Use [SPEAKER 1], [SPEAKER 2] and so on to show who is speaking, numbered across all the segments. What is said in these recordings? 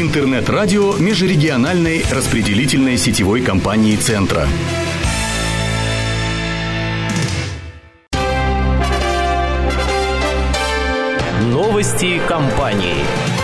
[SPEAKER 1] Интернет-радио межрегиональной распределительной сетевой компании «Центра».
[SPEAKER 2] Новости компании.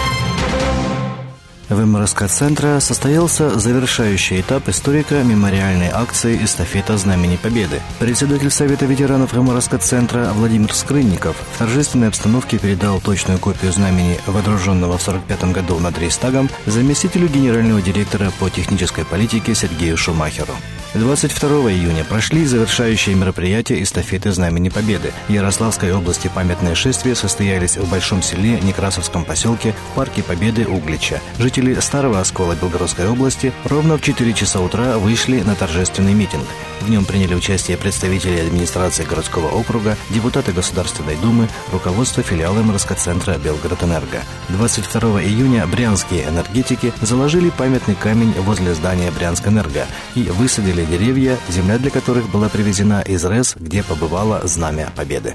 [SPEAKER 3] В МРСК-центра состоялся завершающий этап историко-мемориальной акции «Эстафета Знамени Победы». Председатель Совета ветеранов МРСК-центра Владимир Скрынников в торжественной обстановке передал точную копию знамени, водруженного в 1945 году над Рейхстагом, заместителю генерального директора по технической политике Сергею Шумахеру. 22 июня прошли завершающие мероприятия эстафеты Знамени Победы. В Ярославской области памятные шествия состоялись в Большом селе, Некрасовском поселке, в парке Победы Углича. Жители Старого Оскола Белгородской области ровно в 4 часа утра вышли на торжественный митинг. В нем приняли участие представители администрации городского округа, депутаты Государственной Думы, руководство филиала МРСК-центра «Белгородэнерго». 22 июня брянские энергетики заложили памятный камень возле здания «Брянскэнерго» и высадили деревья, земля для которых была привезена из РЭС, где побывало Знамя Победы.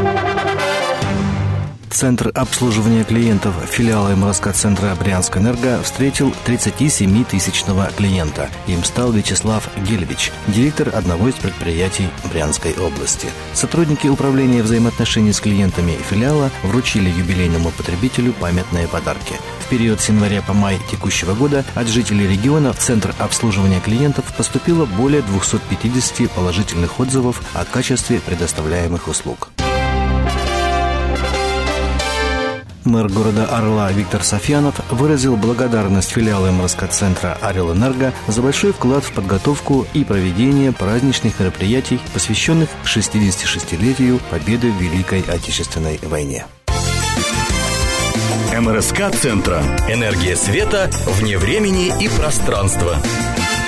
[SPEAKER 3] Центр обслуживания клиентов филиала МРСК-центра «Брянскэнерго» встретил 37-тысячного клиента. Им стал Вячеслав Гельвич, директор одного из предприятий Брянской области. Сотрудники управления взаимоотношений с клиентами филиала вручили юбилейному потребителю памятные подарки. В период с января по май текущего года от жителей региона в Центр обслуживания клиентов поступило более 250 положительных отзывов о качестве предоставляемых услуг. Мэр города Орла Виктор Софьянов выразил благодарность филиалу МРСК-центра «Орелэнерго» за большой вклад в подготовку и проведение праздничных мероприятий, посвященных 66-летию победы в Великой Отечественной войне.
[SPEAKER 1] МРСК-центра.
[SPEAKER 2] Энергия света вне времени и пространства.